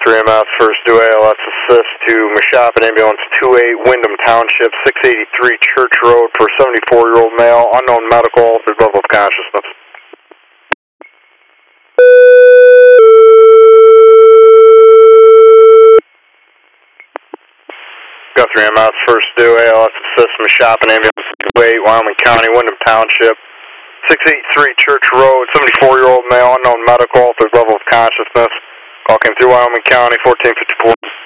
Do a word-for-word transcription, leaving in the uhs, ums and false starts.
Guthrie M S, first due A L S assist to Mashopin Ambulance two eight, Wyndham Township, six eighty-three Church Road for seventy-four-year-old male, unknown medical, third level of consciousness. Guthrie M S, first due A L S assist Mashopin Ambulance two eight, Wyoming County, Wyndham Township, six eighty-three Church Road, seventy-four-year-old male, unknown medical, third level of consciousness. Call came through Wyoming County, fourteen fifty-four.